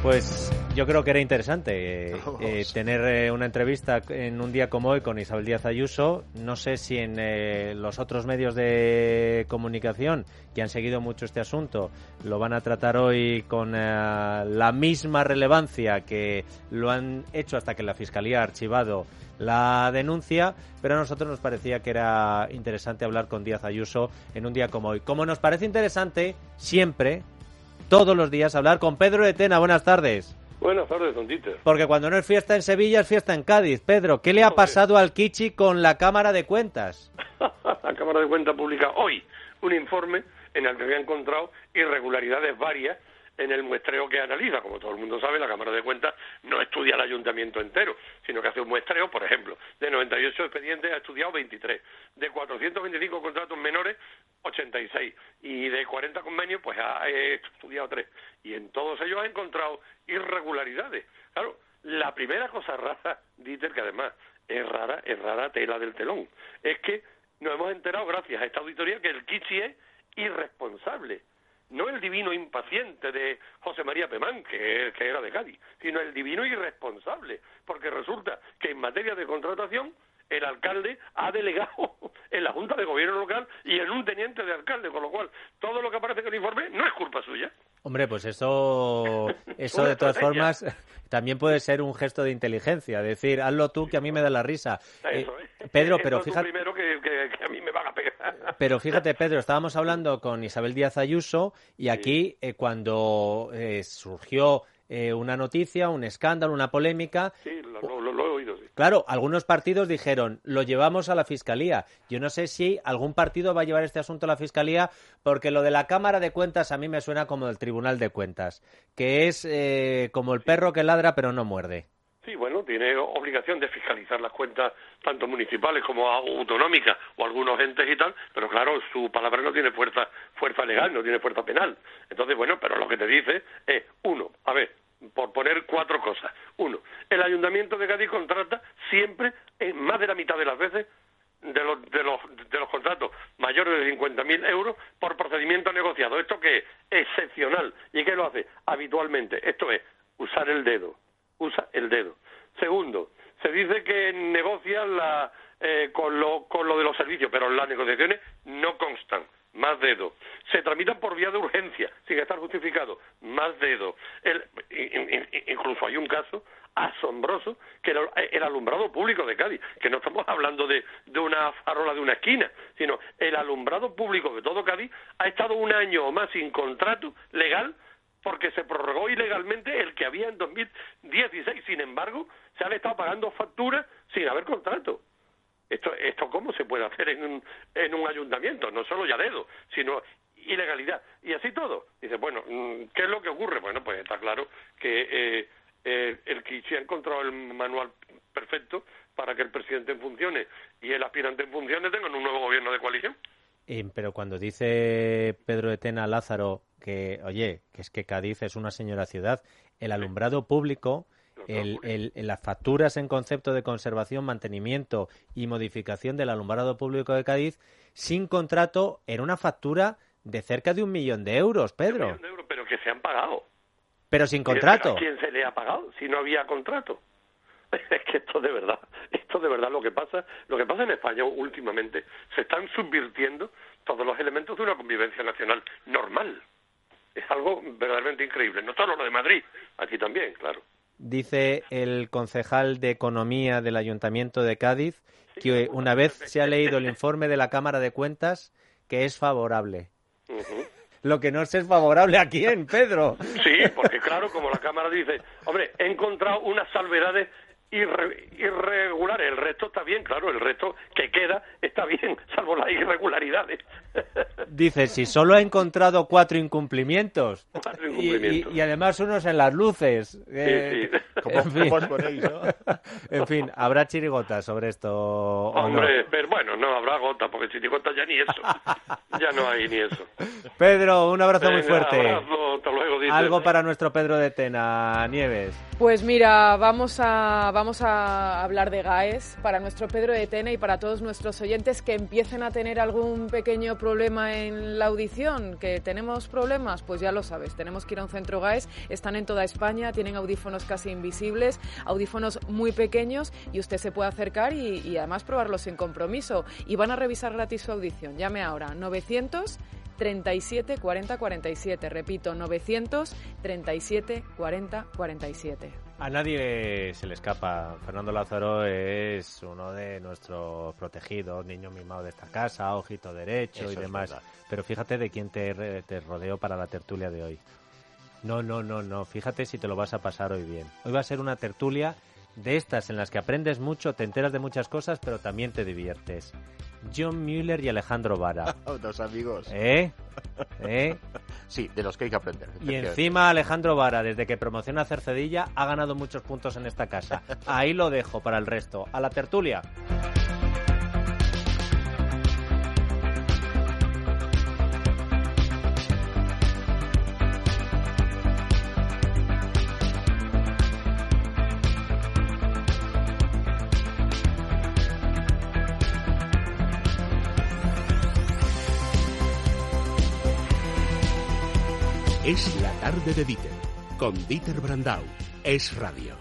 Pues yo creo que era interesante tener una entrevista en un día como hoy con Isabel Díaz Ayuso. No sé si en los otros medios de comunicación que han seguido mucho este asunto lo van a tratar hoy con la misma relevancia que lo han hecho hasta que la Fiscalía ha archivado la denuncia, pero a nosotros nos parecía que era interesante hablar con Díaz Ayuso en un día como hoy. Como nos parece interesante siempre, todos los días, hablar con Pedro de Tena. Buenas tardes. Buenas tardes, don Dieter. Porque cuando no es fiesta en Sevilla, es fiesta en Cádiz. Pedro, ¿qué le ha pasado al Kichi con la Cámara de Cuentas? La Cámara de Cuentas publica hoy un informe en el que había encontrado irregularidades varias en el muestreo que analiza. Como todo el mundo sabe, la Cámara de Cuentas no estudia el ayuntamiento entero, sino que hace un muestreo. Por ejemplo, de 98 expedientes ha estudiado 23, de 425 contratos menores, 86, y de 40 convenios, pues ha estudiado 3. Y en todos ellos ha encontrado irregularidades. Claro, la primera cosa rara, Dieter, que además es rara tela del telón, es que nos hemos enterado, gracias a esta auditoría, que el Kichi es irresponsable. No el divino impaciente de José María Pemán, que era de Cádiz, sino el divino irresponsable, porque resulta que en materia de contratación el alcalde ha delegado en la Junta de Gobierno local y en un teniente de alcalde, con lo cual todo lo que aparece en el informe no es culpa suya. Hombre, pues eso de todas formas también puede ser un gesto de inteligencia, decir, hazlo tú que a mí me da la risa. Pedro, pero fíjate, primero que a mí me van a pegar. Pero fíjate, Pedro, estábamos hablando con Isabel Díaz Ayuso y aquí cuando surgió una noticia, un escándalo, una polémica. Sí, lo he oído, sí. Claro, algunos partidos dijeron, lo llevamos a la Fiscalía. Yo no sé si algún partido va a llevar este asunto a la Fiscalía, porque lo de la Cámara de Cuentas a mí me suena como el Tribunal de Cuentas, que es como el perro que ladra pero no muerde. Sí, bueno, tiene obligación de fiscalizar las cuentas tanto municipales como autonómicas o algunos entes y tal, pero claro, su palabra no tiene fuerza legal, no tiene fuerza penal. Entonces, bueno, pero lo que te dice es, por poner 4 cosas. 1, el Ayuntamiento de Cádiz contrata siempre, en más de la mitad de las veces, de los contratos mayores de 50.000 euros por procedimiento negociado. ¿Esto qué es? Excepcional. ¿Y qué lo hace? Habitualmente. Esto es usar el dedo. Usa el dedo. Segundo, se dice que negocia con lo de los servicios, pero las negociaciones no constan. Más dedo. Se tramitan por vía de urgencia, sin estar justificado. Más dedo. Incluso hay un caso asombroso, que era el alumbrado público de Cádiz, que no estamos hablando de una farola de una esquina, sino el alumbrado público de todo Cádiz ha estado 1 año o más sin contrato legal, porque se prorrogó ilegalmente el que había en 2016. Sin embargo, se han estado pagando facturas sin haber contrato. ¿Esto cómo se puede hacer en un ayuntamiento? No solo ya dedo, sino ilegalidad. Y así todo. Dice, bueno, ¿qué es lo que ocurre? Bueno, pues está claro que el Kichi ha encontrado el manual perfecto para que el presidente en funciones y el aspirante en funciones tengan un nuevo gobierno de coalición. Pero cuando dice Pedro de Tena Lázaro que, oye, que es que Cádiz es una señora ciudad, el alumbrado público, las facturas en concepto de conservación, mantenimiento y modificación del alumbrado público de Cádiz, sin contrato, era una factura de cerca de 1 millón de euros, Pedro. 1 millón de euros, pero que se han pagado. Pero sin contrato. ¿A quién se le ha pagado si no había contrato? Es que esto de verdad lo que pasa en España últimamente, se están subvirtiendo todos los elementos de una convivencia nacional normal. Es algo verdaderamente increíble. No solo lo de Madrid, aquí también, claro. Dice el concejal de Economía del Ayuntamiento de Cádiz que una vez se ha leído el informe de la Cámara de Cuentas que es favorable. Uh-huh. Lo que no es favorable a quién, Pedro. Sí, porque claro, como la Cámara dice, hombre, he encontrado unas salvedades irregulares, el resto está bien, claro, el resto que queda está bien, salvo las irregularidades. Dice, si solo ha encontrado 4 incumplimientos, 4 incumplimientos. Y además unos en las luces. Sí. ¿Cómo os ponéis, no? En fin, ¿habrá chirigotas sobre esto o no? Hombre, pero bueno, no habrá gota, porque chirigotas ya ni eso. Ya no hay ni eso. Pedro, un abrazo muy fuerte. Abrazo, hasta luego, Dieter. Algo para nuestro Pedro de Tena, Nieves. Pues mira, vamos a hablar de GAES para nuestro Pedro de Tena y para todos nuestros oyentes que empiecen a tener algún pequeño problema en la audición, que tenemos problemas, pues ya lo sabes, tenemos que ir a un centro GAES, están en toda España, tienen audífonos casi invisibles, audífonos muy pequeños y usted se puede acercar y además probarlos sin compromiso y van a revisar gratis su audición. Llame ahora, 937 40 47, repito, 937 40 47. A nadie se le escapa. Fernando Lázaro es uno de nuestros protegidos, niño mimado de esta casa, ojito derecho y demás. Pero fíjate de quién te rodeo para la tertulia de hoy. No. Fíjate si te lo vas a pasar hoy bien. Hoy va a ser una tertulia de estas en las que aprendes mucho, te enteras de muchas cosas, pero también te diviertes. John Mueller y Alejandro Vara. Dos amigos. Sí, de los que hay que aprender. Y encima Alejandro Vara, desde que promociona Cercedilla, ha ganado muchos puntos en esta casa. Ahí lo dejo para el resto. A la tertulia. Es la tarde de Dieter, con Dieter Brandau. Es Radio.